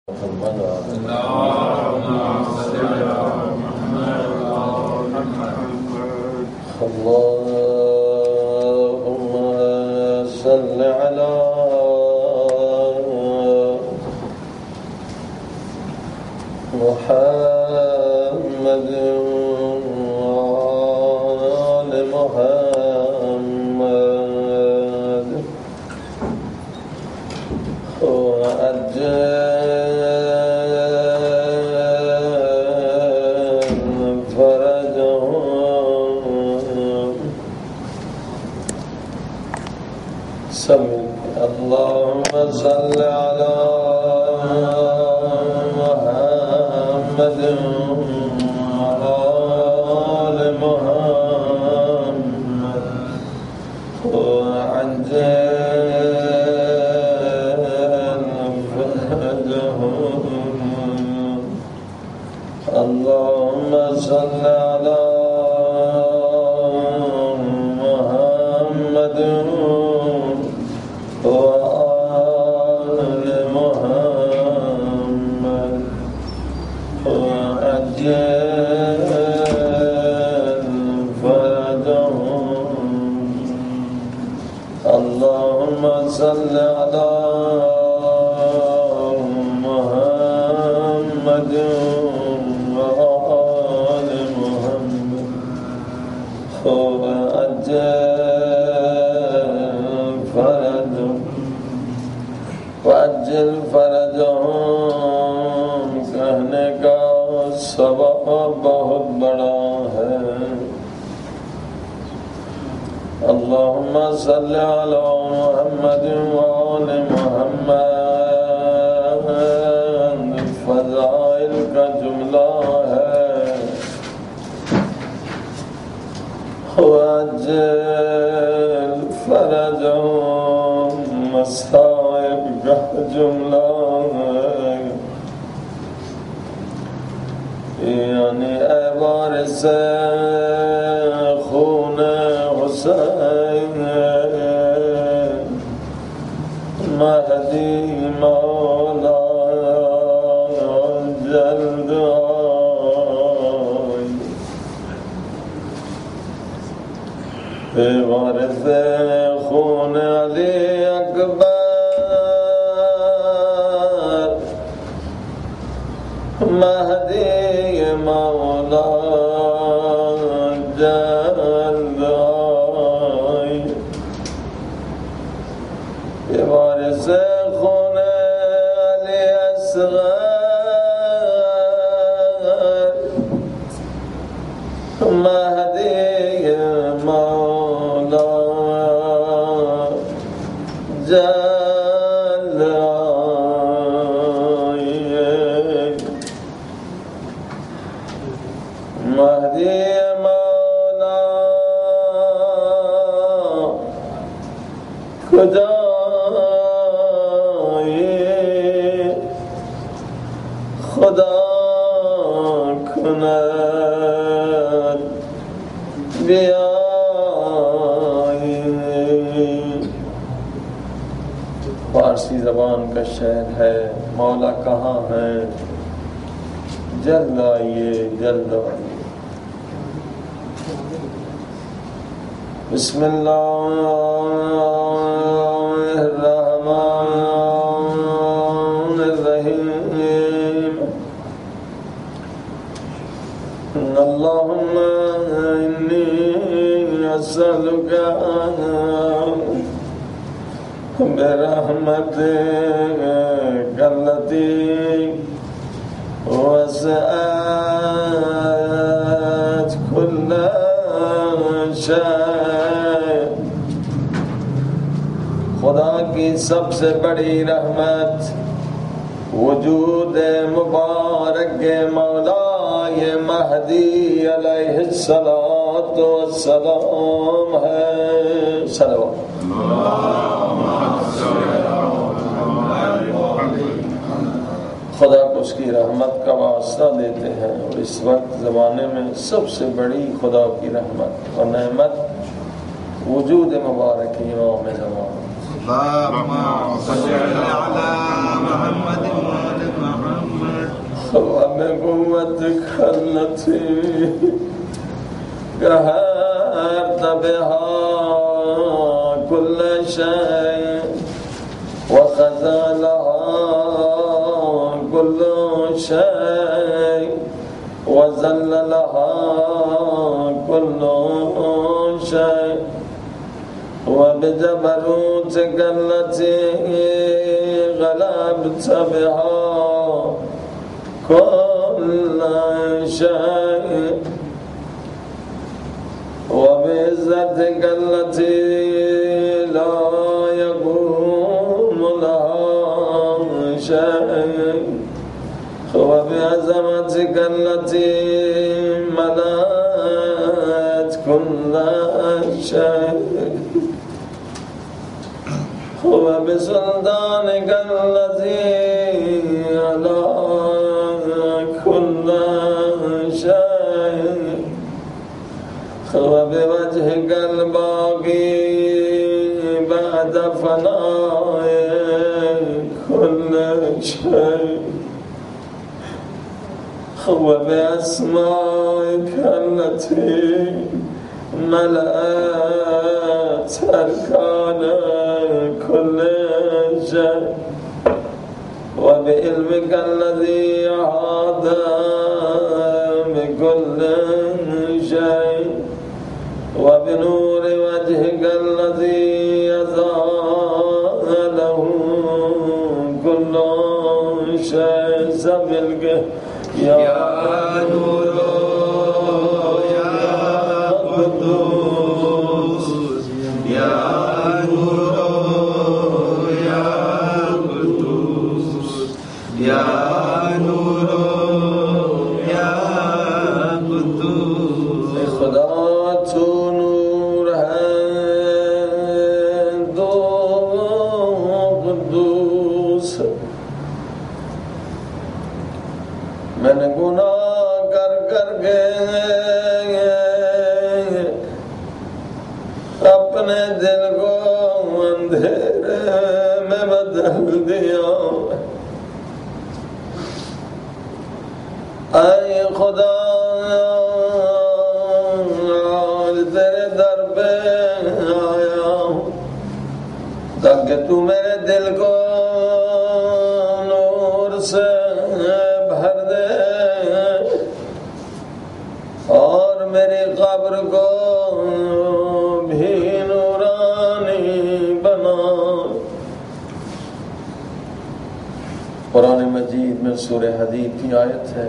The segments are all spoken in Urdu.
محمد اللهم صل على محمد اللهم صل على محمد وآل محمد وأجل اللهم صل على محمد وآل محمد وعجل فرجهم اللهم صل على محمد وآل محمد وعجل فرجهم اللهم صل على محمد وآل محمد وعجل فرجهم کہنے کا سبب بہت بڑا ہے. اللهم صل على محمد وآل محمد فضائل کا جملہ ہے. وعجل فرجهم مصائب کا جملہ ہے. یعنی اے وارث خون حسین مہدی مولا جلد آئی. اے وارث خون علی اکبر مہدی مولا جلد آئی. یہ وارث خون علی اصغر مہدی مولا جلد آئی. مہدی مولا خدا کند بیائی. فارسی زبان کا شعر ہے. مولا کہاں ہے؟ جلد آئیے جلد آئیے. بسم اللہ الرحمن الرحیم. اللهم إني أسألك برحمتك التي وسعت كل شيء. خدا کی سب سے بڑی رحمت وجود مبارک مولا یہ مہدی علیہ الصلوۃ والسلام ہے. صلوات خدا کو اس کی رحمت کا واسطہ دیتے ہیں. اور اس وقت زمانے میں سب سے بڑی خدا کی رحمت اور نعمت وجود مبارک امام زمان. اللهم صل على محمد وآل محمد قوتك التي قهرت بها كل شيء وخذلها كل شيء وذللها كل شيء وبجبروتك التي غلبت بها كل شيء وبعزتك التي لا يقوم لها شيء وبعظمتك التي ملأت كل شيء وبسلطانك الذي على كل شيء وبوجهك الباقي بعد فناء كل شيء وبأسمائك التي ملأت أركان كل شيء وبعلمك الذي أحاط بكل شيء وبنور وجهك الذي يزاله كل شيء سبلك يا نور يا قدوس يا نور يا قدوس يا نور يا قدوس خدا تو نور ہے دو قدوس میں نے گناہ کر کر کے اپنے دل کو اندھیرے میں بدل دیا اے خدا آج تیرے در پہ آیا تاکہ تو میرے دل کو نور سے بھر دے اور میری قبر کو بھی نورانی بنا۔ قرآن مجید میں سورہ حدید کی آیت ہے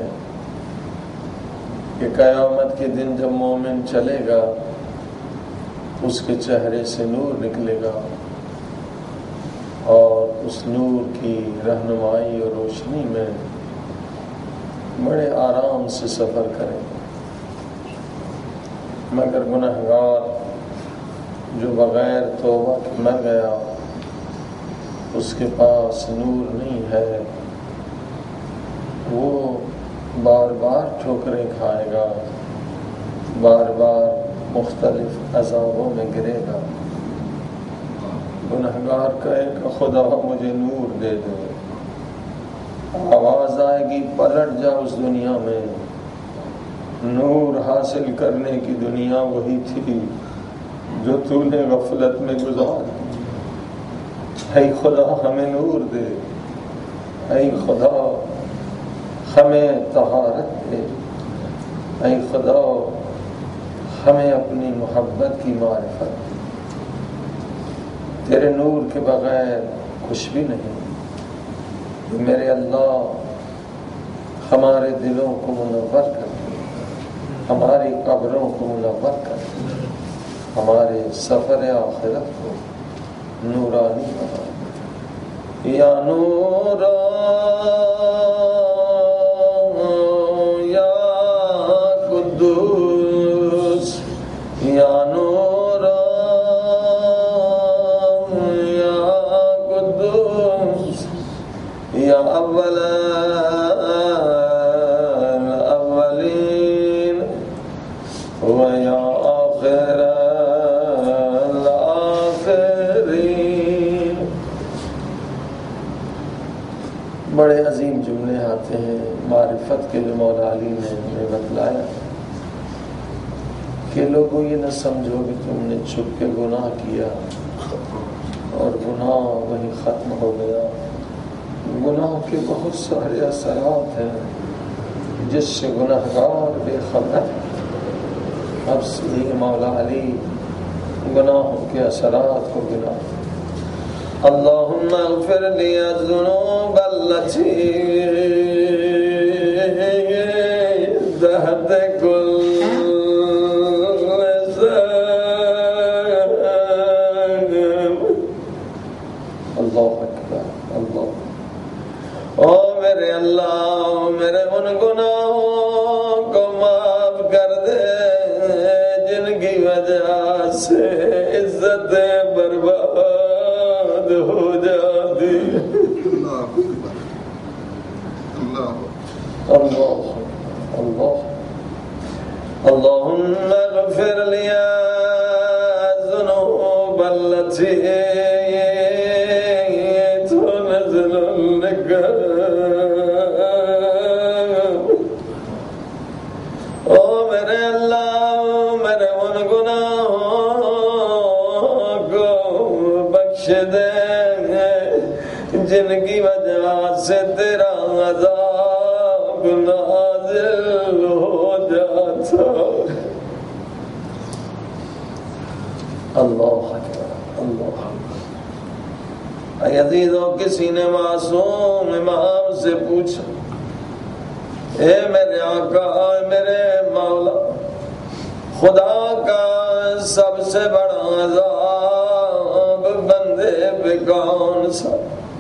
کہ قیامت کے دن جب مومن چلے گا اس کے چہرے سے نور نکلے گا اور اس نور کی رہنمائی اور روشنی میں بڑے آرام سے سفر کریں گے، مگر گنہگار جو بغیر توبہ کے مر گیا اس کے پاس نور نہیں ہے، وہ بار بار ٹھوکریں کھائے گا، بار بار مختلف عذابوں میں گرے گا۔ گنہگار کہے کہ خدا مجھے نور دے دے، آواز آئے گی پلٹ جا اس دنیا میں، نور حاصل کرنے کی دنیا وہی تھی جو تو نے غفلت میں گزار۔ اے خدا ہمیں نور دے، اے خدا ہمیں طہارت دے، اے خدا ہمیں اپنی محبت کی معرفت دے۔ تیرے نور کے بغیر کچھ بھی نہیں۔ میرے اللہ ہمارے دلوں کو منور کر دے، ہماری قبروں کو منور کر دے، ہمارے سفر آخرت کو نورانی بنا دے۔ یا نور یا قدوس یا نور یا قدوس یا اول الاولین و یا آخر الاخرین۔ بڑے عظیم آتے ہیں معرفت کے جو مولا علی نے ہمیں بتلایا کہ لوگوں یہ نہ سمجھو کہ تم نے چھپ کے گناہ کیا اور گناہ وہی ختم ہو گیا. گناہ کے بہت سارے اثرات ہیں جس سے گناہگار بے خبر. اب سے مولا علی گناہوں کے اثرات کو گنا. اللہم اغفر لی الذنوب التي ذهبت كل اللہ اکبر. اللہ او میرے اللہ میرے ان گناہوں کو معاف کر دے جن کی وجہ سے عزت برباد ہو جاتی. اللہ اللہ اللہم اغفر لی الذنوب التي تنزل النکام. او میرے اللہ میرے ان گناہوں کو بخش دے جن کی وجہ سے تیرا عذاب نازل ہو جاتا. اللہ اکبر. اللہ یزیدو کسی نے معصوم امام سے پوچھا اے میرے آقا اے میرے مولا خدا کا سب سے بڑا عذاب بندے پہ کون سا؟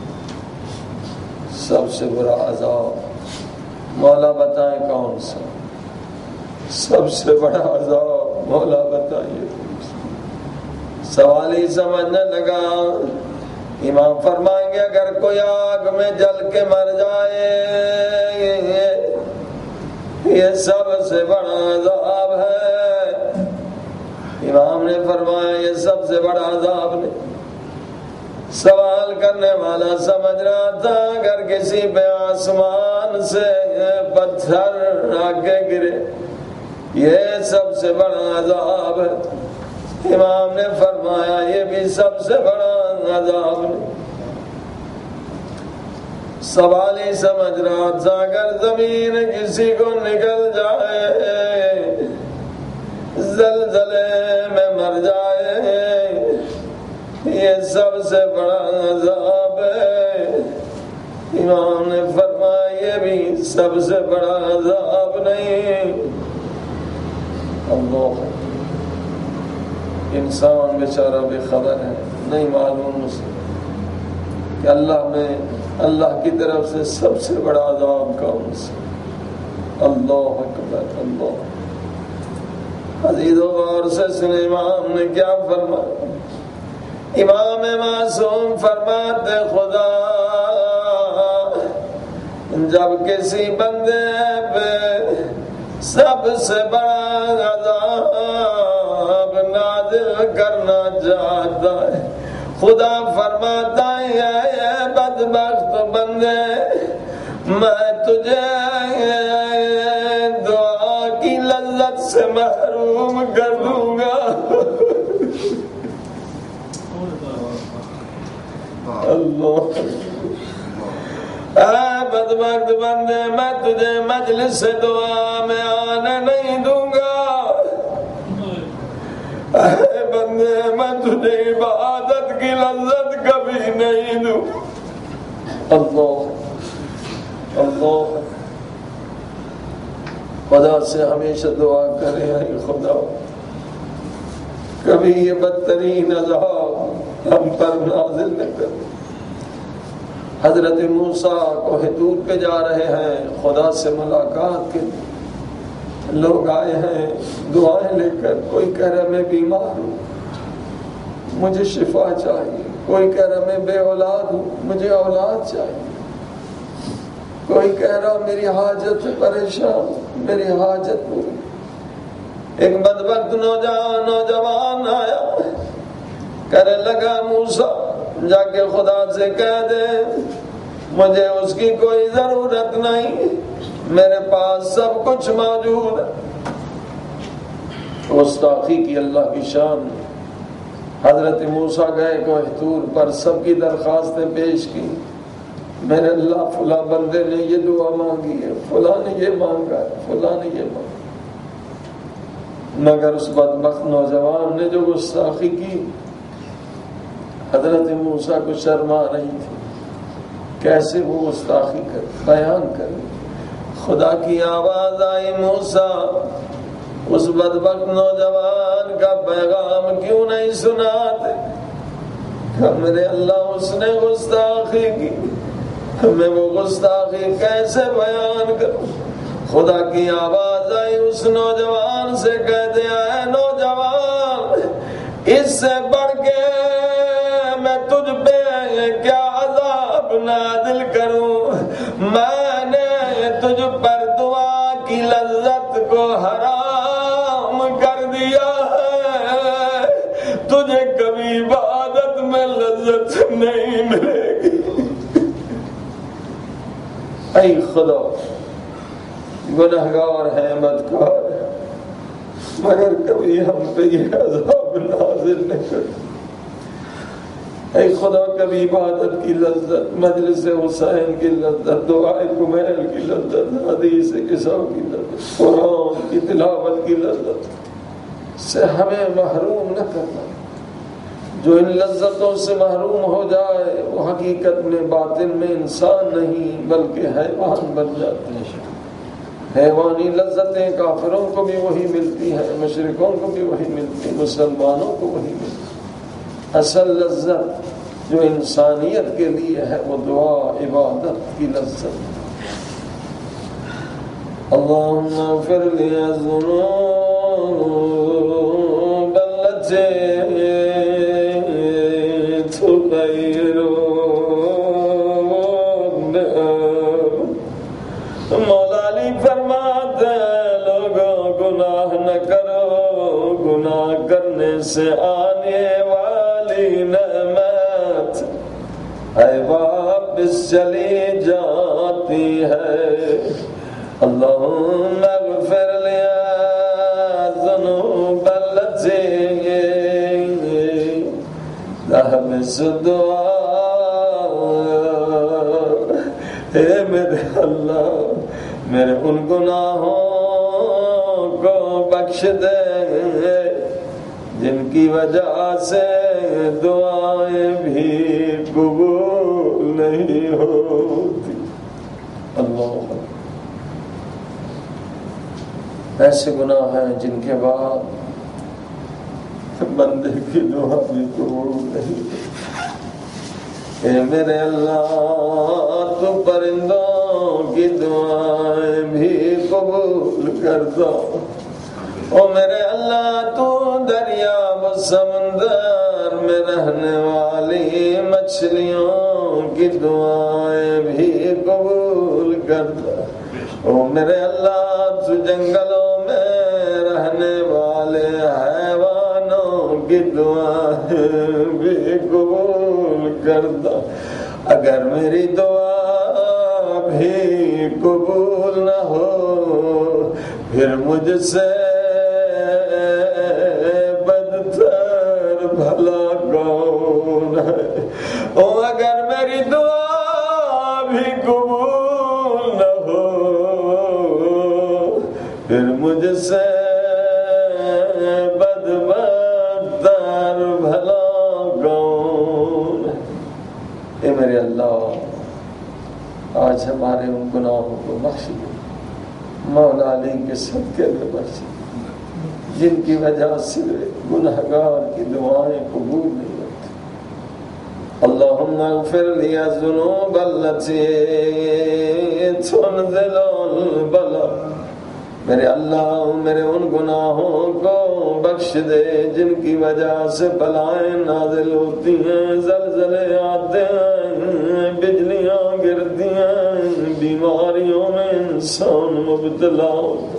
سب سے برا عذاب مولا بتائیں کون سا؟ سب سے بڑا عذاب مولا بتائیے. سوال ہی سمجھنے لگا. امام فرمائیں گے اگر کوئی آگ میں جل کے مر جائے یہ سب سے بڑا عذاب ہے. امام نے فرمایا یہ سب سے بڑا عذاب نہیں. سوال کرنے والا سمجھ رہا تھا اگر کسی پہ آسمان سے پتھر آ کے گرے یہ سب سے بڑا عذاب ہے. امام نے فرمایا یہ بھی سب سے بڑا عذاب نہیں. سوال ہی سمجھ رہا تھا اگر زمین کسی کو نکل جائے زلزلے میں مر جائے یہ سب سے بڑا عذاب ہے. امام نے فرمایا یہ بھی سب سے بڑا عذاب نہیں. اللہ انسان بیچارہ بے خبر ہے نہیں معلوم اسے کہ اللہ کی طرف سے سب سے بڑا عذاب کون سا. اللہ اکبر. اللہ عزیزو غور سے سنے امام نے کیا فرمایا. امام معصوم فرماتے خدا جب کسی بندے پہ سب سے بڑا عذاب نازل کرنا چاہتا ہے خدا فرماتا ہے اے بدبخت بندے میں تجھے دعا کی لذت سے محروم کر دوں گا. اللہ اے بدبخت بندے میں تجھے مجلس دعا میں آنے نہیں دوں گا. اے بندے میں تجھے عبادت کی لذت کبھی نہیں دوں. اللہ اللہ خدا سے ہمیشہ دعا کرے اے خدا کبھی یہ بدترین عذاب ہم پر نازل نہ کر. حضرت موسیٰ کوہ طور پہ جا رہے ہیں خدا سے ملاقات کے لوگ آئے ہیں دعائیں لے کر. کوئی کہہ رہا میں بیمار ہوں مجھے شفا چاہیے. کوئی کہہ رہا میں بے اولاد ہوں مجھے اولاد چاہیے. کوئی کہہ رہا میری حاجت سے پریشان میری حاجت پوری. ایک بدبخت نوجوان آیا کہنے لگا موسیٰ جا کے خدا سے کہہ دے مجھے اس کی کوئی ضرورت نہیں، میرے پاس سب کچھ موجود ہے۔ گستاخی کی اللہ کی شان۔ حضرت موسیٰ گئے کوہ طور پر، سب کی درخواستیں پیش کی، میرے اللہ فلاں بندے نے یہ دعا مانگی ہے، فلاں نے یہ مانگا ہے، فلاں نے یہ مانگا، مگر اس بدبخت نوجوان نے جو گستاخی کی، حضرت موسیٰ کو شرم آ رہی تھی، کیسے وہ گستاخی کر بیان کرے۔ خدا کی آواز آئی، موسیٰ اس بدبخت نوجوان کا پیغام کیوں نہیں سناتے؟ کہ میرے اللہ اس نے گستاخی کی، میں وہ گستاخی کیسے بیان کروں؟ خدا کی آواز آئی، اس نوجوان سے کہہ دیا، اے نوجوان، اس سے بڑھ کے میں تجھ پہ کیا عذاب نازل کروں؟ میں نے تجھ پر دعا کی لذت کو حرام کر دیا ہے، تجھے کبھی عبادت میں لذت نہیں ملے گی۔ اے خدا، گنہگار ہیں بدکار، مگر کبھی ہم پہ یہ عذاب نازل نہیں کر۔ اے خدا، کبھی عبادت کی لذت، مجلس حسین کی لذت، دعائے کمیل کی لذت، حدیث قصہ کی لذت، قرآن کی تلاوت کی لذت سے ہمیں محروم نہ کرنا۔ جو ان لذتوں سے محروم ہو جائے وہ حقیقت میں باطن میں انسان نہیں بلکہ حیوان بن جاتے ہیں۔ حیوانی لذتیں کافروں کو بھی وہی ملتی ہیں، مشرکوں کو بھی وہی ملتی ہیں، مسلمانوں کو وہی ملتی ہے۔ اصل لذت جو انسانیت کے لیے ہے وہ دعا عبادت کی لذت۔ اللہم اغفر لی الذنوب التي تغیر مولا علی فرماتے ہیں، لوگوں گناہ نہ کرو، گناہ کرنے سے آنے والی نعمت اے واپس چلی جاتی ہے۔ اللہم اغفر لی الذنوب التي تحبس دعا، اے میرے اللہ میرے ان گناہوں کو بخش دے جن کی وجہ سے دعائیں بھی قبول نہیں ہوتی۔ اللہ، ایسے گناہ ہیں جن کے بعد بندے کی دعا بھی قبول نہیں ہوتی۔ اے میرے اللہ، تو پرندوں کی دعائیں بھی قبول کر دو۔ او میرے اللہ، تو دریا و سمندر میں رہنے والی مچھلیوں کی دعائیں بھی قبول کر دو۔ او میرے اللہ، تو جنگلوں میں رہنے والے حیوانوں کی دعائیں بھی قبول کر دو۔ اگر میری دعا بھی قبول نہ ہو پھر مجھ سے بدتر بھلا کون ہے؟ او اگر میری دعا بھی قبول نہ ہو پھر مجھ سے بدتر بھلا کون ہے؟ اے میرے اللہ، آج ہمارے ان گناہوں کو بخش دے، مولا علی کے صدقے میں بخش دے جن کی وجہ سے گنہگار کی دعائیں قبول نہیں ہوتی۔ اللہم اغفر لی الذنوب التي تنزل البلاء، میرے اللہ میرے ان گناہوں کو بخش دے جن کی وجہ سے بلائیں نازل ہوتی ہیں، زلزلے آتے ہیں، بجلیاں گرتی ہیں، بیماریوں میں انسان مبتلا ہوتا ہے۔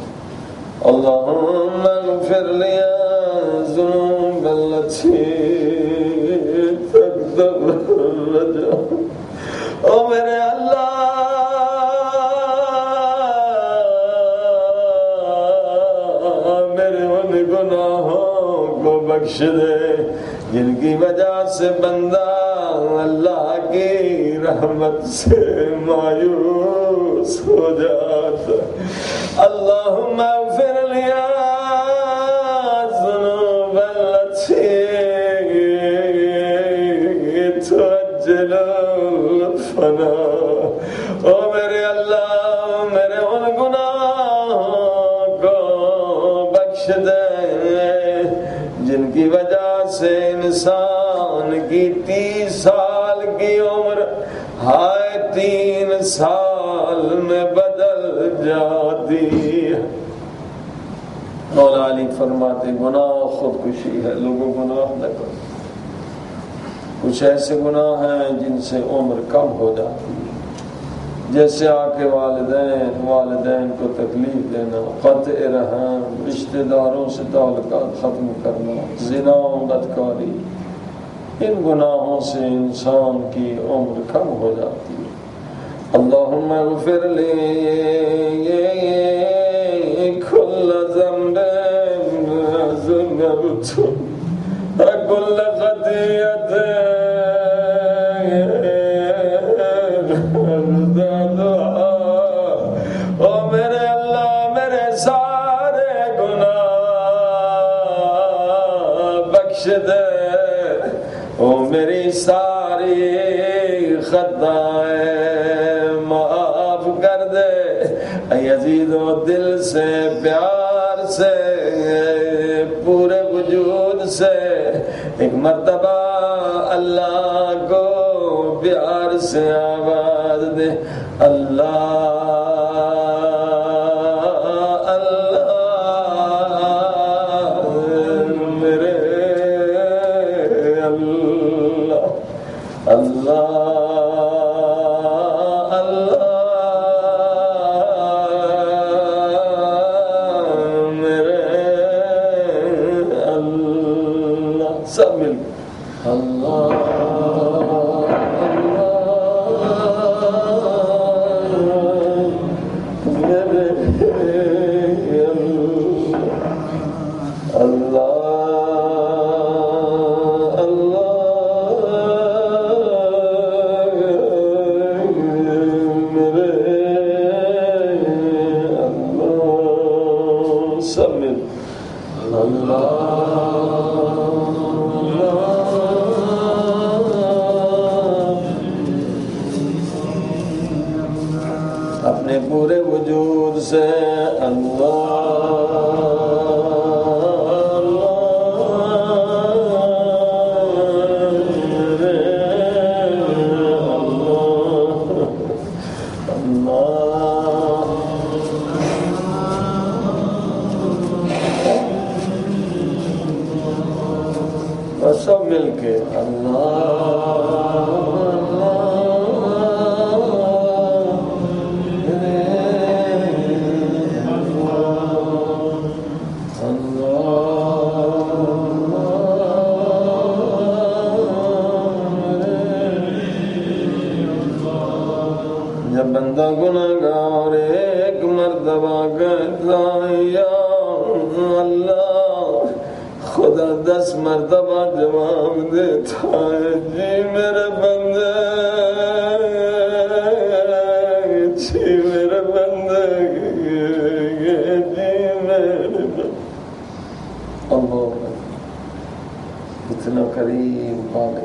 اللہم اغفر لی الذنوب التي تقدم الرجاء، او میرے اللہ میرے ان گناہوں کو بخش دے جن کی وجہ سے بندہ اللہ کی رحمت سے مایوس ہو جاتا. اللہم اغفر لیا ذنوب التي تعجل لطفنا. او میرے اللہ میرے ان گناہوں کو بخش دے جن کی وجہ سے انسان کی 30 سال کی عمر 3 سال میں بدل جاتی ہے. مولا علی فرماتے گناہ خودکشی ہے. لوگوں گناہ نہ کرو. کچھ ایسے گناہ ہیں جن سے عمر کم ہو جاتی ہے، جیسے آنکھ کے والدین کو تکلیف دینا، قطع رحم، رشتہ داروں سے تعلقات ختم کرنا، زنا و بدکاری. ان گناہوں سے انسان کی عمر کم ہو جاتی ہے. اللہم اغفر لی کل ذنب ذنبت کل خطیئت او میرے اللہ میرے سارے گناہ بخش دے. او میری ساری خطائیں معاف کر دے. اے عزیز و دل سے پیار سے پورے وجود سے ایک مرتبہ اللہ کو پیار سے آواز دے. اللہ اپنے پورے وجود سے سب مل کے جب بندہ گناہگار ایک مرتبہ کہتا ہے یا اللہ، خدا 10 مرتبہ جواب دیتا ہے جی میرے بندے، جی میرے بندے، جی میرے بندے. اللہ اتنا کریم مالک.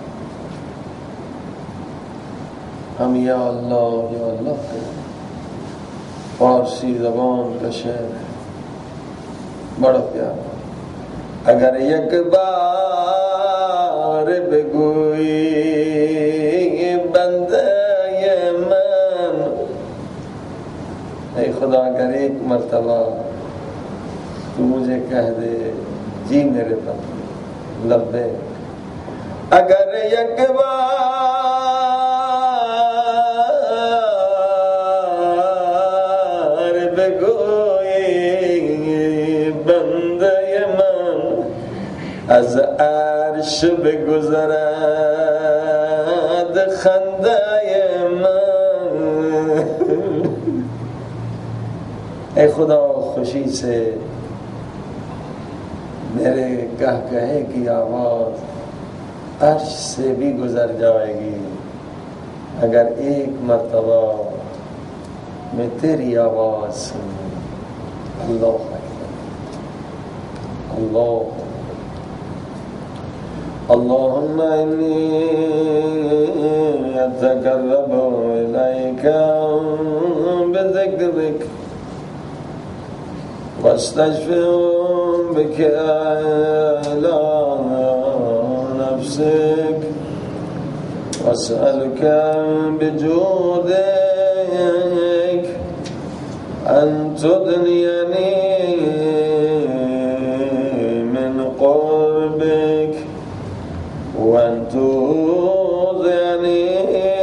ہم یا اللہ کہتے ہیں. فارسی زبان کا شعر ہے بڑا پیارا. اگر یک بار بگوئی بندے من، اے خدا اگر ایک مرتبہ تو مجھے کہہ دے جی میرے بندے، لبیک. اگر یک بار بگوئی بندے من، از عرش بگذرد خنده اے خدا خوشی سے میرے کہے کی آواز عرش سے بھی گزر جائے گی اگر ایک مرتبہ میں تیری آواز سنوں. اللہ اکبر. اللہ اللهم إني أتقرب إليك بذكرك واستشفع بك إلى نفسك وأسألك بجودك أن تدنيني من قربك وأن توضعني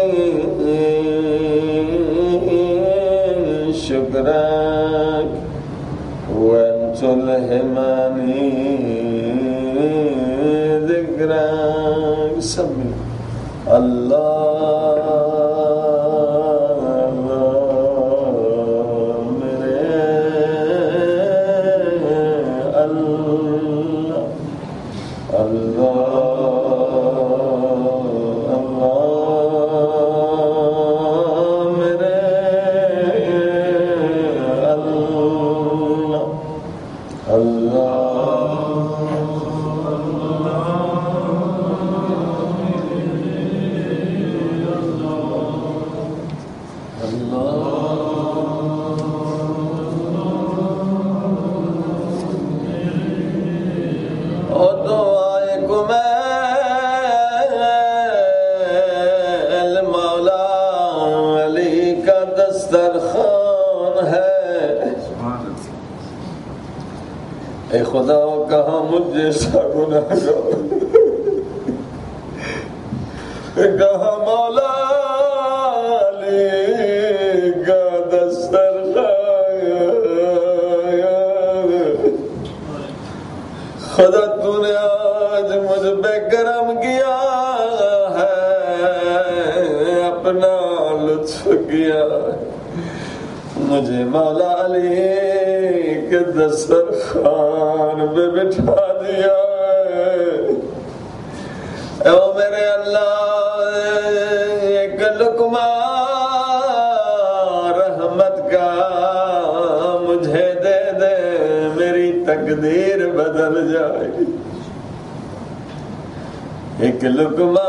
شكرك وأن تلهمني ذكرك. سمي الله اے خدا کہاں مجھ جیسا گناہگار کہاں مولا علی کا دسترخوان. خدا تو نے آج مجھ پہ کرم کیا ہے اپنا لطف کیا مجھے مولا علی کے دسترخوان پہ بٹھا دیا. اے میرے اللہ ایک لقمہ رحمت کا مجھے دے دے میری تقدیر بدل جائے. ایک لقمہ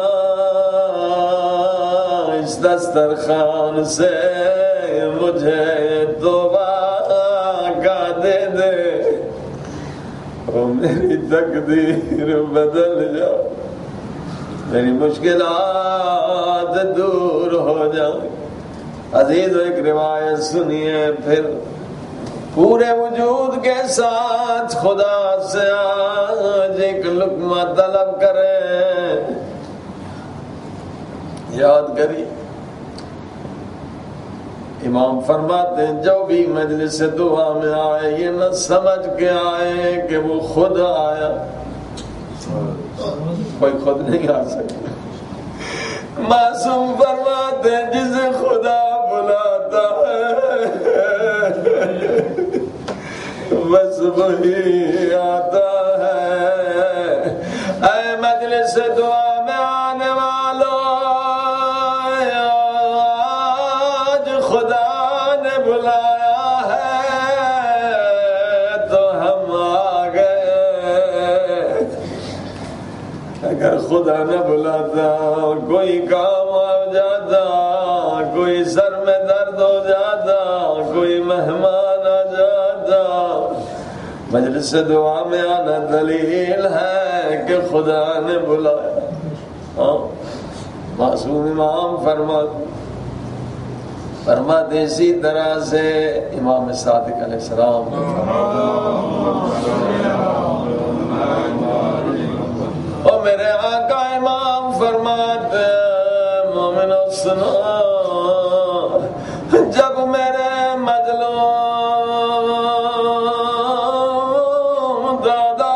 اس دسترخوان سے مجھے توبہ کا دے دے اور میری تقدیر بدل جائے میری مشکلات دور ہو جائیں. عزیز ایک روایت سنیے پھر پورے وجود کے ساتھ خدا سے آج ایک لقمہ طلب کریں. یاد کریے امام فرماتے ہیں جو بھی مجلس دعا میں آئے یہ نہ سمجھ کے آئے کہ وہ خود آیا. کوئی خود نہیں آ سکتا. معصوم فرماتے ہیں جسے خدا بلاتا ہے بس وہی آتا ہے. اے مجلس دعا میں آنے والوں آج خدا نے بلایا ہے تو ہم آ گئے. اگر خدا نہ بلاتا کوئی کام آ جاتا کوئی سر میں درد ہو جاتا کوئی مہمان آ جاتا. مجلس دعا میں آنا دلیل ہے کہ خدا نے بلایا. معصوم امام فرماتے اسی طرح سے امام صادق علیہ السلام اور میرے آقا امام فرماتے مومنو سنو جب میرے مظلوم دادا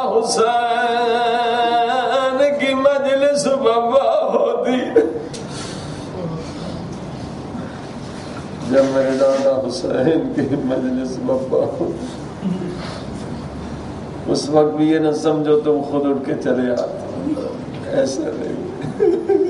حسین کی مجلس بابا ہوتی جب میرے دادا حسین کی مجلس بپا ہو، اس وقت بھی یہ نہ سمجھو تم خود اٹھ کے چلے آتے، ایسا نہیں،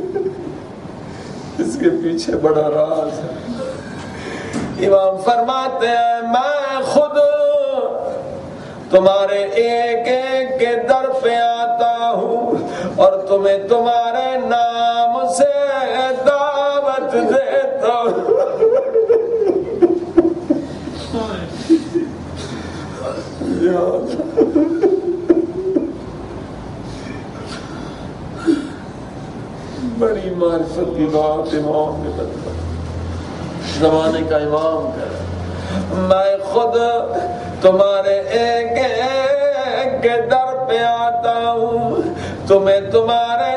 اس کے پیچھے بڑا راز ہے۔ امام فرماتے ہیں میں خود تمہارے ایک ایک کے در پہ آتا ہوں اور تمہیں تمہارے نام سے دعوت دیتا ہوں۔ بڑی معرفت کی بات امام نے بتائی، زمانے کا امام کہا میں خود تمہارے ایک ایک کے در پہ آتا ہوں، تمہیں تمہارے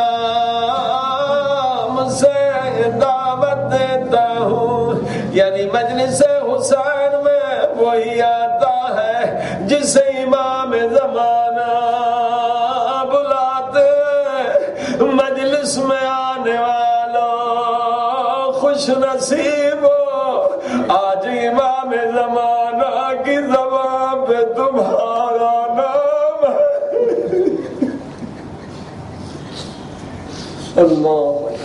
نام سے دعوت دیتا ہوں، یعنی مجلس حسین میں وہی آتا ہے جسے امام زمانہ بلاتے، مجلس میں آنے والوں خوش نصیب ہو، آج امام زمانہ کی زبان پہ تمہارا نام ہے۔ اللہ،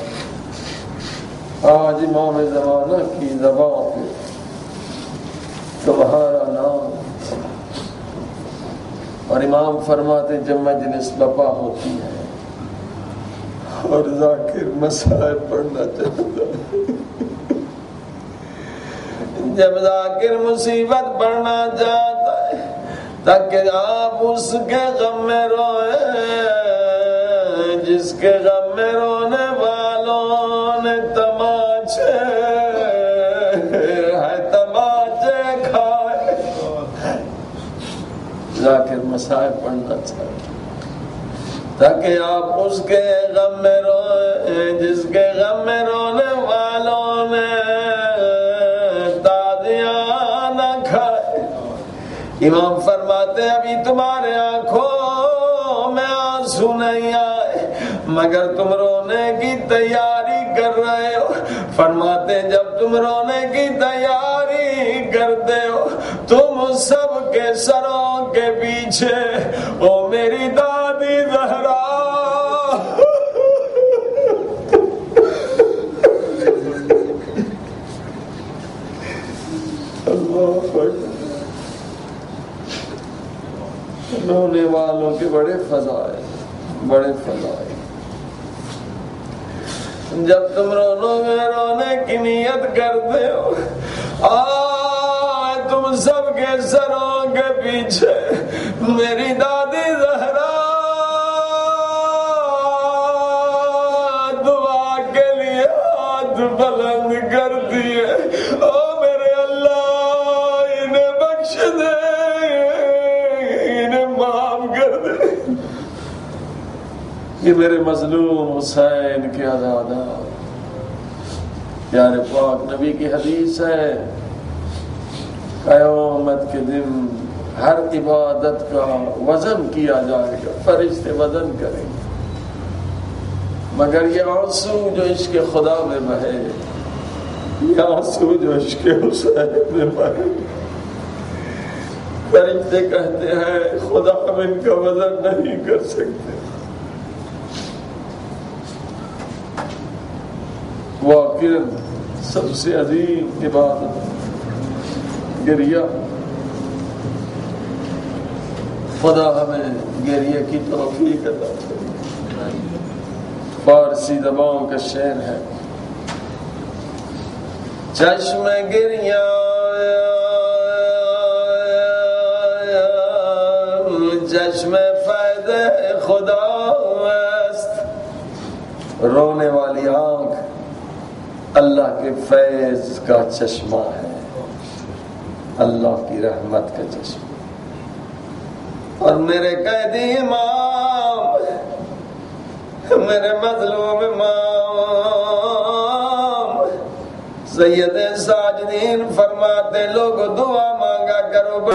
آج امام زمانہ کی زبان پہ تمہارا نام۔ اور امام فرماتے جب مجلس بپا ہوتی ہے اور ذاکر مسائل پڑھنا چاہتا ہے، جب ذاکر مصیبت پڑھنا چاہتا ہے تاکہ آپ اس کے غم میں روئیں جس کے غم میں رونے والوں نے تماچے کھائے، ذاکر مسائل پڑھنا چاہتا تاکہ آپ اس کے غم میں روئیں جس کے غم میں رونے والوں نے تازیاں نہ کھائے۔ امام فرماتے ابھی تمہارے آنکھوں میں آنسو نہیں آئے مگر تم رونے کی تیاری کر رہے ہو۔ فرماتے جب تم رونے کی تیاری کرتے ہو تم سب کے سروں کے پیچھے او میری دادی زہرا رونے والوں کے بڑے فضائل، بڑے فضائل۔ جب تم رونے کی نیت کرتے ہو تم سب کے سروں کے پیچھے میری دادی زہرا دعا کے لیے ہاتھ بلند کرتی ہے، او میرے اللہ انہیں بخش دے، انہیں معاف کر دے۔ یہ میرے مظلوم حسین کے آزادار، پیارے پاک نبی کی حدیث ہے قیامت کے دن ہر عبادت کا وزن کیا جائے گا، فرشتے وزن کریں گے، مگر یہ آنسو جو عشق خدا میں بہے، یہ آنسو جو عشق حسین میں بہے، فرشتے کہتے ہیں خدا ہم ان کا وزن نہیں کر سکتے۔ واقعاً سب سے عظیم عبادت گریہ، خدا ہمیں گریہ کی توفیق عطا کرے۔ فارسی زبان کا شعر ہے چشم گریہ چشم فیض خدا است، رونے والی آنکھ اللہ کے فیض کا چشمہ ہے، اللہ کی رحمت کا چشمہ۔ اور میرے قیدی امام، میرے مظلوم امام سید ساجدین فرماتے لوگ دعا مانگا کرو۔